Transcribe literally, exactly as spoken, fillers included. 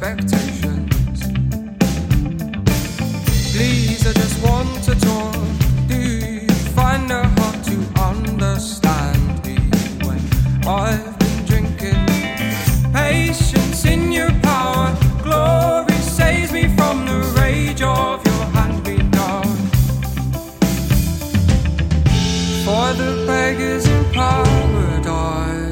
expectations. Please, I just want to talk. Do you find it hard to understand me when I've been drinking? Patience in your power, glory saves me from the rage of your hand me down. For the beggars in paradise,